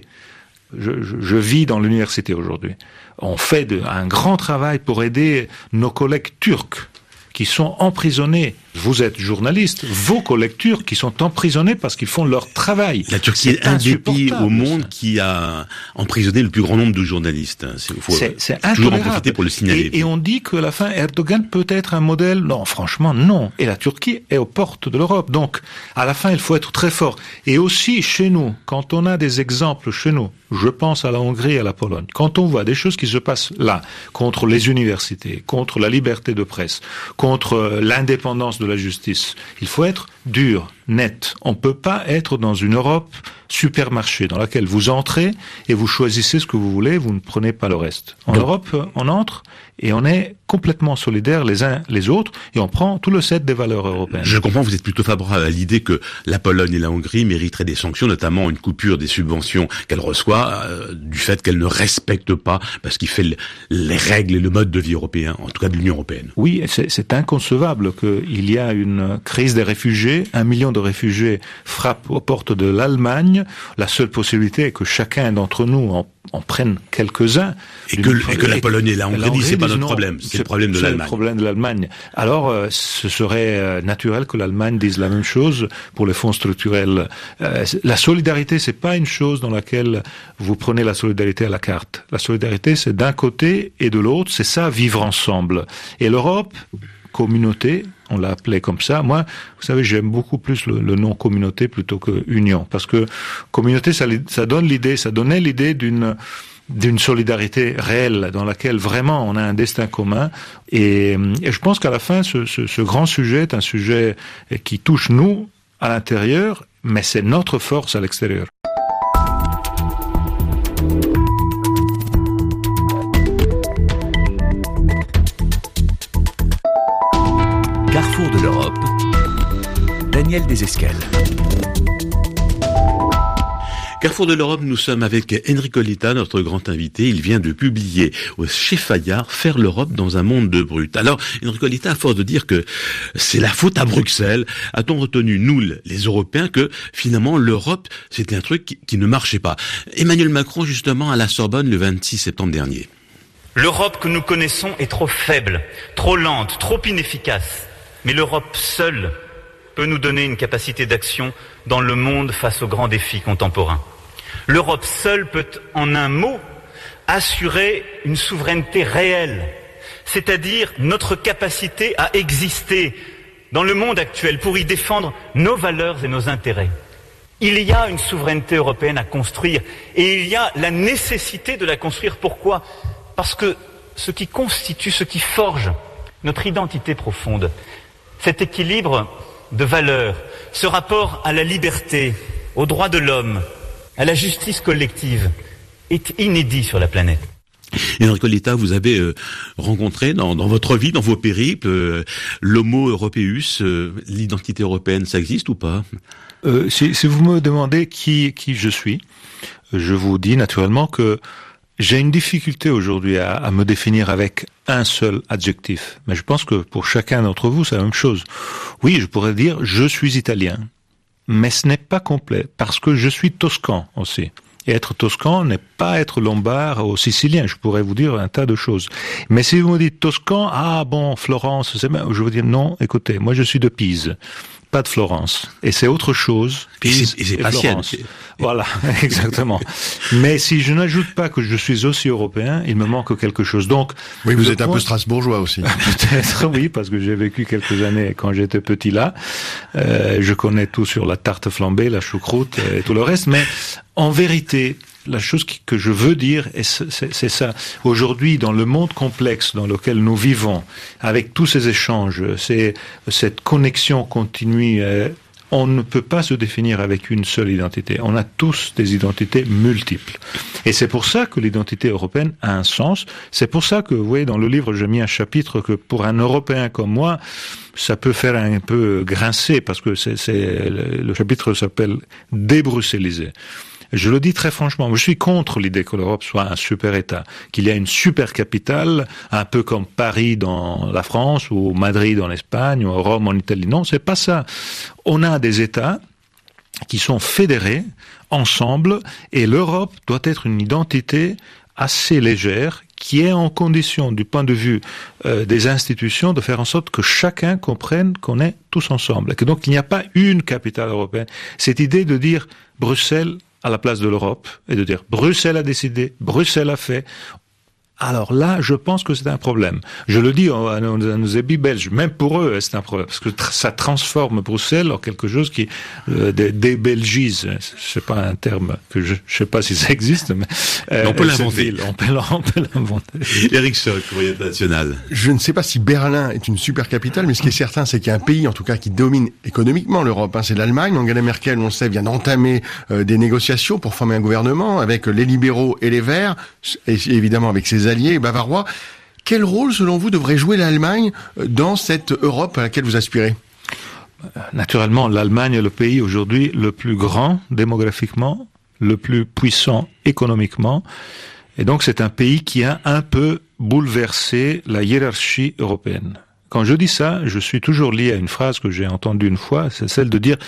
Je, je, je vis dans l'université aujourd'hui. On fait de, un grand travail pour aider nos collègues turcs qui sont emprisonnés Vous êtes journaliste, vos collègues turcs qui sont emprisonnés parce qu'ils font leur travail. La Turquie est, est un des pays au monde ça. qui a emprisonné le plus grand nombre de journalistes. Il faut c'est, c'est toujours en profiter pour le signaler. Et, et on dit que à la fin, Erdogan peut être un modèle. Non, franchement, non. Et la Turquie est aux portes de l'Europe. Donc, à la fin, il faut être très fort. Et aussi, chez nous, quand on a des exemples chez nous, je pense à la Hongrie et à la Pologne, quand on voit des choses qui se passent là, contre les universités, contre la liberté de presse, contre l'indépendance de la justice, il faut être dur, net. On ne peut pas être dans une Europe supermarché dans laquelle vous entrez et vous choisissez ce que vous voulez, vous ne prenez pas le reste. En Donc, Europe, on entre et on est complètement solidaires les uns les autres et on prend tout le set des valeurs européennes. Je comprends, vous êtes plutôt favorable à l'idée que la Pologne et la Hongrie mériteraient des sanctions, notamment une coupure des subventions qu'elles reçoivent euh, du fait qu'elles ne respectent pas parce qu'il fait les règles et le mode de vie européen, en tout cas de l'Union européenne. Oui, c'est, c'est inconcevable qu'il y a une crise des réfugiés, un million de réfugiés frappent aux portes de l'Allemagne. La seule possibilité est que chacun d'entre nous en, en prenne quelques-uns. Et que, et que la Pologne et la Hongrie, la Hongrie c'est pas notre non, problème, c'est, c'est le problème de c'est l'Allemagne. C'est le problème de l'Allemagne. Alors, euh, ce serait euh, naturel que l'Allemagne dise la même chose pour les fonds structurels. Euh, la solidarité, c'est pas une chose dans laquelle vous prenez la solidarité à la carte. La solidarité, c'est d'un côté et de l'autre, c'est ça, vivre ensemble. Et l'Europe, communauté, on l'a appelé comme ça. Moi, vous savez, j'aime beaucoup plus le, le nom communauté plutôt que union, parce que communauté, ça, ça donne l'idée, ça donnait l'idée d'une d'une solidarité réelle dans laquelle vraiment on a un destin commun. Et, et je pense qu'à la fin, ce, ce, ce grand sujet est un sujet qui touche nous à l'intérieur, mais c'est notre force à l'extérieur. Carrefour de l'Europe, Daniel Desescales. Carrefour de l'Europe, nous sommes avec Enrico Lita, notre grand invité. Il vient de publier chez Fayard « Faire l'Europe dans un monde de brut ». Alors, Enrico Lita, à force de dire que c'est la faute à Bruxelles, a-t-on retenu, nous, les Européens, que finalement l'Europe, c'était un truc qui, qui ne marchait pas. Emmanuel Macron, justement, à la Sorbonne, le vingt-six septembre dernier. L'Europe que nous connaissons est trop faible, trop lente, trop inefficace. Mais l'Europe seule peut nous donner une capacité d'action dans le monde face aux grands défis contemporains. L'Europe seule peut, en un mot, assurer une souveraineté réelle, c'est-à-dire notre capacité à exister dans le monde actuel pour y défendre nos valeurs et nos intérêts. Il y a une souveraineté européenne à construire et il y a la nécessité de la construire. Pourquoi ? Parce que ce qui constitue, ce qui forge notre identité profonde, cet équilibre de valeurs, ce rapport à la liberté, aux droits de l'homme, à la justice collective, est inédit sur la planète. Enrico Lita, vous avez euh, rencontré dans, dans votre vie, dans vos périples, euh, l'homo europeus, euh, l'identité européenne, ça existe ou pas ? euh, si, si vous me demandez qui, qui je suis, je vous dis naturellement que j'ai une difficulté aujourd'hui à, à me définir avec un seul adjectif. Mais je pense que pour chacun d'entre vous, c'est la même chose. Oui, je pourrais dire « je suis italien ». Mais ce n'est pas complet, parce que je suis toscan aussi. Et être toscan n'est pas être lombard ou sicilien. Je pourrais vous dire un tas de choses. Mais si vous me dites toscan, ah bon, Florence, c'est bien. Je veux dire non, écoutez, moi je suis de Pise. Pas de Florence. Et c'est autre chose. Pise et c'est, et c'est et Florence. Voilà, exactement. Mais si je n'ajoute pas que je suis aussi européen, il me manque quelque chose. Donc, oui, vous êtes point, un peu strasbourgeois aussi. Peut-être, oui, parce que j'ai vécu quelques années quand j'étais petit là. Euh, je connais tout sur la tarte flambée, la choucroute et tout le reste. Mais en vérité, la chose que je veux dire, c'est ça. Aujourd'hui, dans le monde complexe dans lequel nous vivons, avec tous ces échanges, c'est cette connexion continue, on ne peut pas se définir avec une seule identité. On a tous des identités multiples. Et c'est pour ça que l'identité européenne a un sens. C'est pour ça que, vous voyez, dans le livre, j'ai mis un chapitre que pour un Européen comme moi, ça peut faire un peu grincer, parce que c'est, c'est le chapitre s'appelle « Débruxelliser ». Je le dis très franchement, je suis contre l'idée que l'Europe soit un super État, qu'il y a une super capitale, un peu comme Paris dans la France, ou Madrid en Espagne, ou Rome en Italie. Non, c'est pas ça. On a des États qui sont fédérés ensemble, et l'Europe doit être une identité assez légère, qui est en condition, du point de vue euh, des institutions, de faire en sorte que chacun comprenne qu'on est tous ensemble. Et que donc il n'y a pas une capitale européenne. Cette idée de dire Bruxelles à la place de l'Europe, et de dire Bruxelles a décidé, Bruxelles a fait. Alors là, je pense que c'est un problème. Je le dis à nos, à nos amis belges, même pour eux, c'est un problème, parce que tr- ça transforme Bruxelles en quelque chose qui euh, dé- débelgise. C'est pas un terme que je, je sais pas si ça existe, mais euh, on peut l'inventer. Ville, on peut, on peut l'inventer. Éric Schock, Courrier national. Je ne sais pas si Berlin est une super capitale, mais ce qui est certain, c'est qu'il y a un pays, en tout cas, qui domine économiquement l'Europe. Hein, c'est l'Allemagne. Angela Merkel, on le sait, vient d'entamer euh, des négociations pour former un gouvernement avec les libéraux et les Verts, et évidemment avec ses alliés bavarois. Quel rôle, selon vous, devrait jouer l'Allemagne dans cette Europe à laquelle vous aspirez ? Naturellement, l'Allemagne est le pays aujourd'hui le plus grand démographiquement, le plus puissant économiquement, et donc c'est un pays qui a un peu bouleversé la hiérarchie européenne. Quand je dis ça, je suis toujours lié à une phrase que j'ai entendue une fois, c'est celle de dire,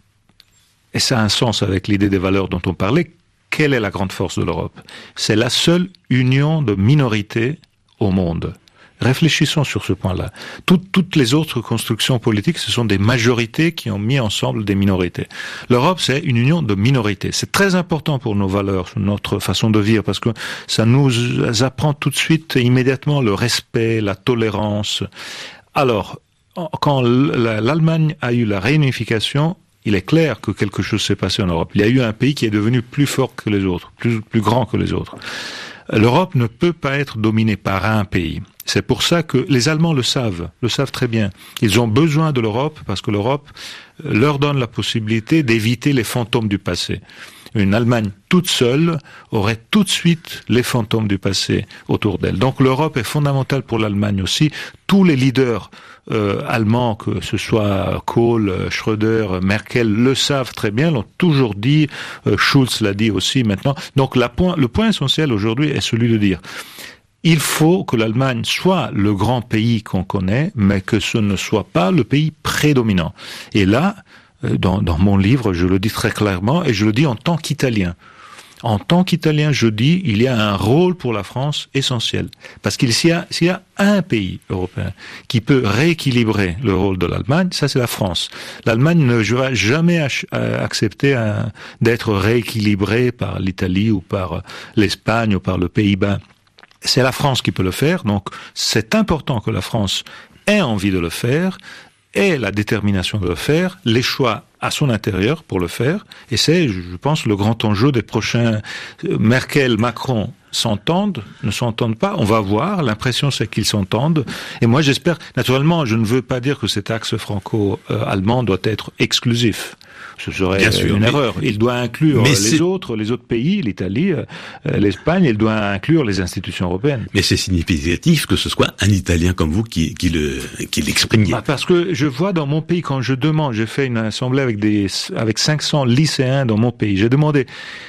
et ça a un sens avec l'idée des valeurs dont on parlait, quelle est la grande force de l'Europe ? C'est la seule union de minorités au monde. Réfléchissons sur ce point-là. Toutes, toutes les autres constructions politiques, ce sont des majorités qui ont mis ensemble des minorités. L'Europe, c'est une union de minorités. C'est très important pour nos valeurs, notre façon de vivre, parce que ça nous apprend tout de suite, immédiatement, le respect, la tolérance. Alors, quand l'Allemagne a eu la réunification, il est clair que quelque chose s'est passé en Europe. Il y a eu un pays qui est devenu plus fort que les autres, plus, plus grand que les autres. L'Europe ne peut pas être dominée par un pays. C'est pour ça que les Allemands le savent, le savent très bien. Ils ont besoin de l'Europe parce que l'Europe leur donne la possibilité d'éviter les fantômes du passé. Une Allemagne toute seule aurait tout de suite les fantômes du passé autour d'elle. Donc l'Europe est fondamentale pour l'Allemagne aussi. Tous les leaders euh, allemands, que ce soit Kohl, Schröder, Merkel, le savent très bien, l'ont toujours dit, euh, Schulz l'a dit aussi maintenant. Donc la point, le point essentiel aujourd'hui est celui de dire il faut que l'Allemagne soit le grand pays qu'on connaît, mais que ce ne soit pas le pays prédominant. Et là, Dans, dans mon livre, je le dis très clairement, et je le dis en tant qu'Italien. En tant qu'Italien, je dis, il y a un rôle pour la France essentiel. Parce qu'il s'il y a, s'il y a un pays européen qui peut rééquilibrer le rôle de l'Allemagne, ça c'est la France. L'Allemagne ne va jamais ach- accepter un, d'être rééquilibrée par l'Italie ou par l'Espagne ou par le Pays-Bas. C'est la France qui peut le faire, donc c'est important que la France ait envie de le faire, ait la détermination de le faire, les choix à son intérieur pour le faire, et c'est, je pense, le grand enjeu des prochains. Merkel, Macron s'entendent, ne s'entendent pas, on va voir, l'impression c'est qu'ils s'entendent, et moi j'espère, naturellement, je ne veux pas dire que cet axe franco-allemand doit être exclusif. Ce serait Bien sûr, une mais, erreur. Il doit inclure les c'est... autres, les autres pays, l'Italie, euh, l'Espagne, il doit inclure les institutions européennes. Mais c'est significatif que ce soit un Italien comme vous qui, qui le, qui l'exprime. Bah parce que je vois dans mon pays, quand je demande, j'ai fait une assemblée avec des, avec cinq cents lycéens dans mon pays, j'ai demandé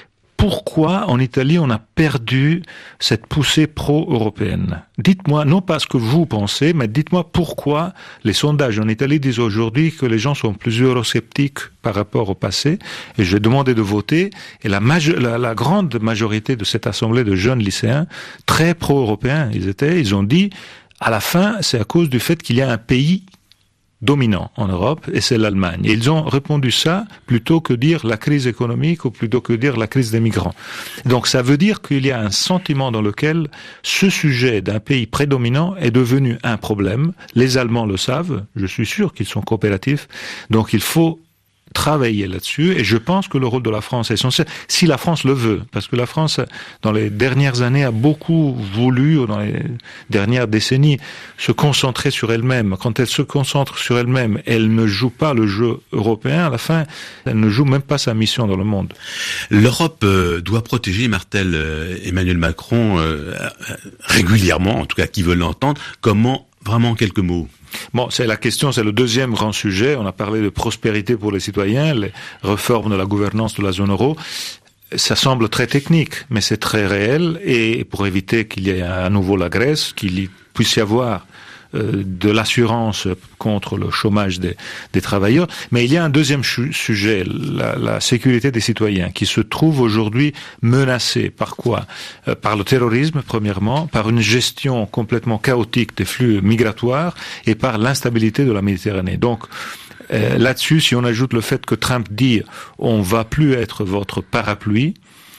pourquoi en Italie on a perdu cette poussée pro-européenne. Dites-moi, non pas ce que vous pensez, mais dites-moi pourquoi les sondages en Italie disent aujourd'hui que les gens sont plus eurosceptiques par rapport au passé. Et j'ai demandé de voter, et la, maje- la, la grande majorité de cette assemblée de jeunes lycéens, très pro-européens, ils étaient, ils ont dit, à la fin, c'est à cause du fait qu'il y a un pays dominant en Europe, et c'est l'Allemagne. Et ils ont répondu ça plutôt que dire la crise économique ou plutôt que dire la crise des migrants. Donc ça veut dire qu'il y a un sentiment dans lequel ce sujet d'un pays prédominant est devenu un problème. Les Allemands le savent, je suis sûr qu'ils sont coopératifs, donc il faut travailler là-dessus, et je pense que le rôle de la France est essentiel, si la France le veut, parce que la France, dans les dernières années, a beaucoup voulu, ou dans les dernières décennies, se concentrer sur elle-même. Quand elle se concentre sur elle-même, elle ne joue pas le jeu européen, à la fin, elle ne joue même pas sa mission dans le monde. L'Europe euh, doit protéger, martèle euh, Emmanuel Macron, euh, régulièrement, en tout cas qui veut l'entendre. Comment, vraiment en quelques mots? Bon, c'est la question, c'est le deuxième grand sujet. On a parlé de prospérité pour les citoyens, les réformes de la gouvernance de la zone euro. Ça semble très technique, mais c'est très réel. Et pour éviter qu'il y ait à nouveau la Grèce, qu'il puisse y avoir euh, de l'assurance contre le chômage des, des travailleurs. Mais il y a un deuxième chu- sujet, la, la sécurité des citoyens, qui se trouve aujourd'hui menacée. Par quoi ? euh, Par le terrorisme, premièrement, par une gestion complètement chaotique des flux migratoires et par l'instabilité de la Méditerranée. Donc, euh, là-dessus, si on ajoute le fait que Trump dit « on va plus être votre parapluie »,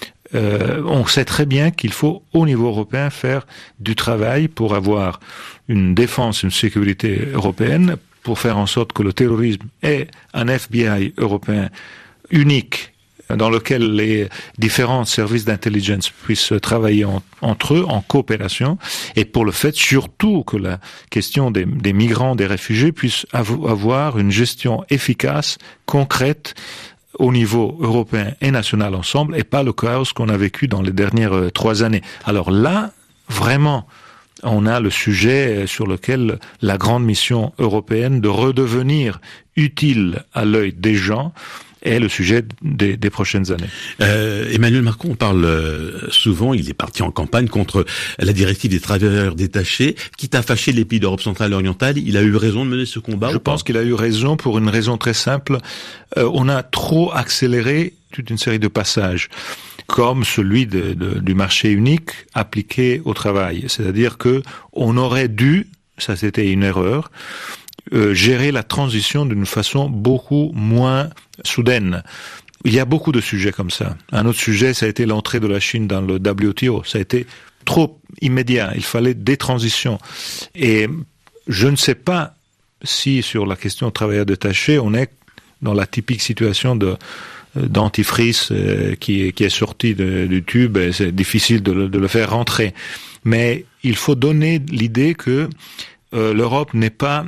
Euh, on sait très bien qu'il faut, au niveau européen, faire du travail pour avoir une défense, une sécurité européenne, pour faire en sorte que le terrorisme ait un F B I européen unique, dans lequel les différents services d'intelligence puissent travailler en, entre eux, en coopération, et pour le fait surtout que la question des, des migrants, des réfugiés, puisse av- avoir une gestion efficace, concrète, au niveau européen et national ensemble, et pas le chaos qu'on a vécu dans les dernières euh, trois années. Alors là, vraiment, on a le sujet sur lequel la grande mission européenne de redevenir utile à l'œil des gens est le sujet des, des prochaines années. Euh, Emmanuel Macron parle euh, souvent, il est parti en campagne contre la directive des travailleurs détachés, quitte à fâcher les pays d'Europe centrale et orientale. Il a eu raison de mener ce combat? Je pense qu'il a eu raison pour une raison très simple. Euh, on a trop accéléré toute une série de passages, comme celui de, de, du marché unique appliqué au travail. C'est-à-dire que on aurait dû, ça c'était une erreur, Euh, gérer la transition d'une façon beaucoup moins soudaine. Il y a beaucoup de sujets comme ça. Un autre sujet, ça a été l'entrée de la Chine dans le W T O. Ça a été trop immédiat. Il fallait des transitions. Et je ne sais pas si, sur la question travailleurs détachés, on est dans la typique situation de dentifrice euh, qui, qui est sorti de, du tube. Et c'est difficile de le, de le faire rentrer. Mais il faut donner l'idée que euh, l'Europe n'est pas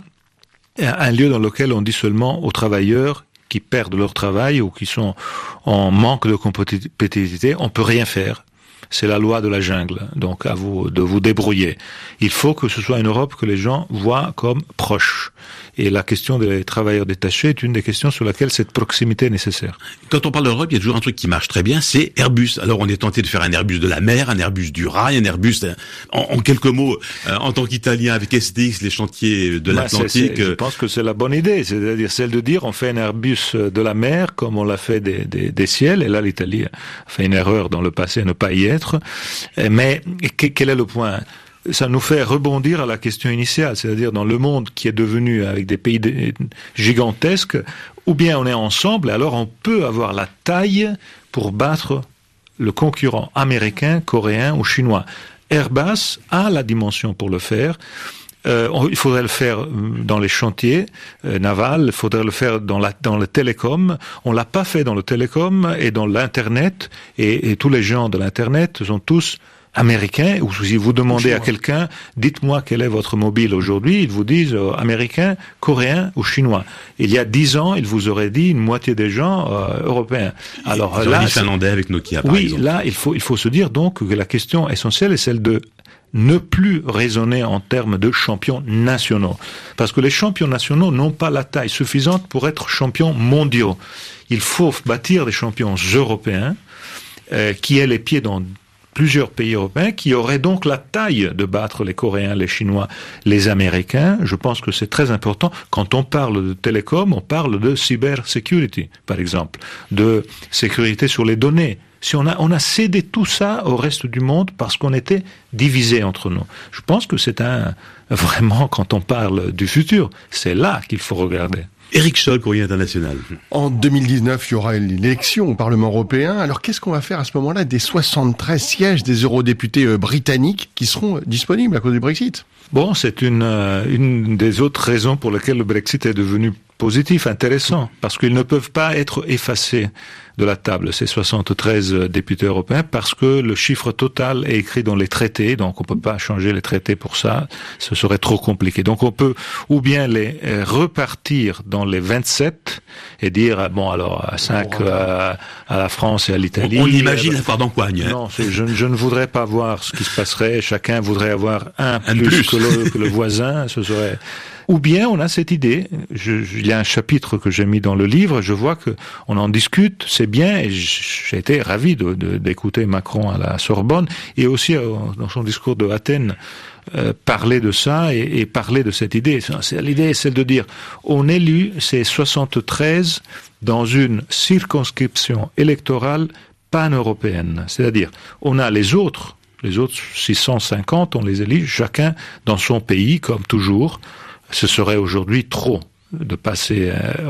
un lieu dans lequel on dit seulement aux travailleurs qui perdent leur travail ou qui sont en manque de compétitivité, on peut rien faire. C'est la loi de la jungle. Donc à vous de vous débrouiller. Il faut que ce soit une Europe que les gens voient comme proche. Et la question des travailleurs détachés est une des questions sur laquelle cette proximité est nécessaire. Quand on parle d'Europe, il y a toujours un truc qui marche très bien, c'est Airbus. Alors on est tenté de faire un Airbus de la mer, un Airbus du rail, un Airbus, en, en quelques mots, euh, en tant qu'Italien avec S T X, les chantiers de bah, l'Atlantique. C'est, c'est, je pense que c'est la bonne idée, c'est-à-dire celle de dire on fait un Airbus de la mer comme on l'a fait des, des, des ciels, et là l'Italie a fait une erreur dans le passé à ne pas y être. Mais quel est le point ? Ça nous fait rebondir à la question initiale, c'est-à-dire dans le monde qui est devenu avec des pays gigantesques, ou bien on est ensemble, et alors on peut avoir la taille pour battre le concurrent américain, coréen ou chinois. Airbus a la dimension pour le faire. Euh, il faudrait le faire dans les chantiers euh, navals, il faudrait le faire dans la dans le télécom. On l'a pas fait dans le télécom et dans l'internet, et, et tous les gens de l'internet sont tous américains. Ou si vous demandez à quelqu'un, dites-moi quel est votre mobile aujourd'hui, ils vous disent euh, américain, coréen ou chinois. Il y a dix ans, ils vous auraient dit une moitié des gens euh, européens. Alors ils là, dit finlandais avec Nokia. Par oui, exemple. là il faut il faut se dire donc que la question essentielle est celle de ne plus raisonner en termes de champions nationaux. Parce que les champions nationaux n'ont pas la taille suffisante pour être champions mondiaux. Il faut bâtir des champions européens euh, qui aient les pieds dans plusieurs pays européens, qui auraient donc la taille de battre les Coréens, les Chinois, les Américains. Je pense que c'est très important. Quand on parle de télécom, on parle de cybersecurity, par exemple, de sécurité sur les données. Si on a, on a cédé tout ça au reste du monde parce qu'on était divisés entre nous. Je pense que c'est un, vraiment, quand on parle du futur, c'est là qu'il faut regarder. Éric Scholl, Courrier International. En deux mille dix-neuf, il y aura l'élection au Parlement européen. Alors qu'est-ce qu'on va faire à ce moment-là des soixante-treize sièges des eurodéputés britanniques qui seront disponibles à cause du Brexit ? Bon, c'est une, une des autres raisons pour lesquelles le Brexit est devenu positif, intéressant, parce qu'ils ne peuvent pas être effacés de la table, ces soixante-treize députés européens, parce que le chiffre total est écrit dans les traités, donc on peut pas changer les traités pour ça, ce serait trop compliqué. Donc on peut ou bien les repartir dans les vingt-sept et dire, bon alors, à cinq à, à la France et à l'Italie. On, on imagine la part d'empoigne. Hein. Non, je, je ne voudrais pas voir ce qui se passerait, chacun voudrait avoir un, un plus, plus. Que, le, que le voisin, ce serait Ou bien on a cette idée, je, je, il y a un chapitre que j'ai mis dans le livre, je vois que on en discute, c'est bien, et j'ai été ravi de, de, d'écouter Macron à la Sorbonne, et aussi euh, dans son discours de Athènes, euh, parler de ça et, et parler de cette idée. C'est, l'idée est celle de dire, on élit ces soixante-treize dans une circonscription électorale pan-européenne, c'est-à-dire on a les autres, les autres six cent cinquante, on les élit chacun dans son pays, comme toujours. Ce serait aujourd'hui trop de passer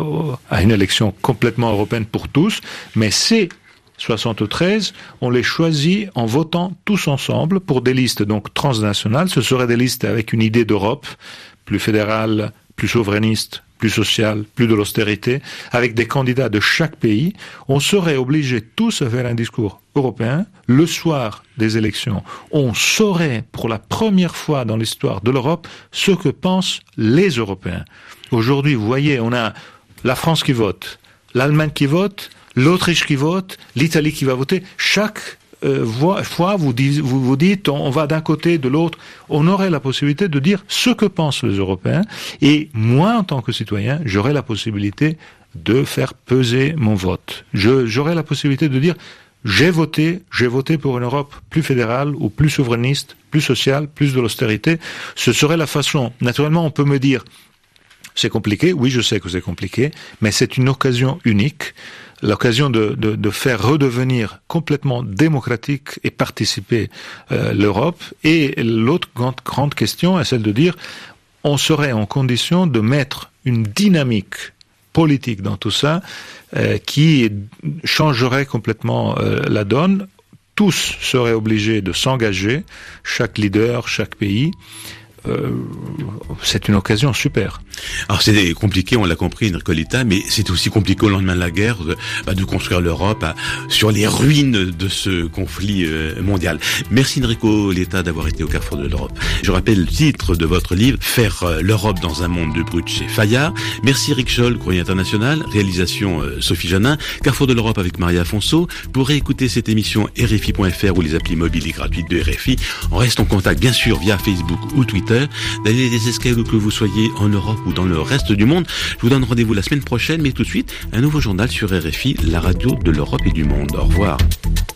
à une élection complètement européenne pour tous, mais ces soixante-treize, on les choisit en votant tous ensemble pour des listes donc transnationales. Ce seraient des listes avec une idée d'Europe, plus fédérale, plus souverainiste, plus sociale, plus de l'austérité, avec des candidats de chaque pays. On serait obligés tous à faire un discours européen. Le soir des élections, on saurait pour la première fois dans l'histoire de l'Europe ce que pensent les Européens. Aujourd'hui, vous voyez, on a la France qui vote, l'Allemagne qui vote, l'Autriche qui vote, l'Italie qui va voter. Chaque euh, voix, fois, vous, dis, vous vous dites, on, on va d'un côté, de l'autre. On aurait la possibilité de dire ce que pensent les Européens. Et moi, en tant que citoyen, j'aurais la possibilité de faire peser mon vote. Je, j'aurais la possibilité de dire, j'ai voté, j'ai voté pour une Europe plus fédérale ou plus souverainiste, plus sociale, plus de l'austérité. Ce serait la façon. Naturellement, on peut me dire, c'est compliqué. Oui, je sais que c'est compliqué, mais c'est une occasion unique. L'occasion de, de, de faire redevenir complètement démocratique et participer euh, l'Europe. Et l'autre grande, grande question est celle de dire, on serait en condition de mettre une dynamique politique dans tout ça euh, qui changerait complètement euh, la donne. Tous seraient obligés de s'engager, chaque leader, chaque pays. Euh, c'est une occasion super. Alors c'est compliqué, on l'a compris, Enrico Letta, mais c'est aussi compliqué au lendemain de la guerre de, bah, de construire l'Europe à, sur les ruines de ce conflit euh, mondial. Merci Enrico Letta d'avoir été au carrefour de l'Europe. Je rappelle le titre de votre livre, Faire euh, l'Europe dans un monde de brut chez Fayard. Merci Eric Scholl, Courrier International, réalisation euh, Sophie Janin, Carrefour de l'Europe avec Maria Afonso. Pour réécouter cette émission, R F I point F R ou les applis mobiles et gratuites de R F I. On reste en contact bien sûr via Facebook ou Twitter. D'aller des escales où que vous soyez en Europe ou dans le reste du monde. Je vous donne rendez-vous la semaine prochaine, mais tout de suite, un nouveau journal sur R F I, la radio de l'Europe et du monde. Au revoir.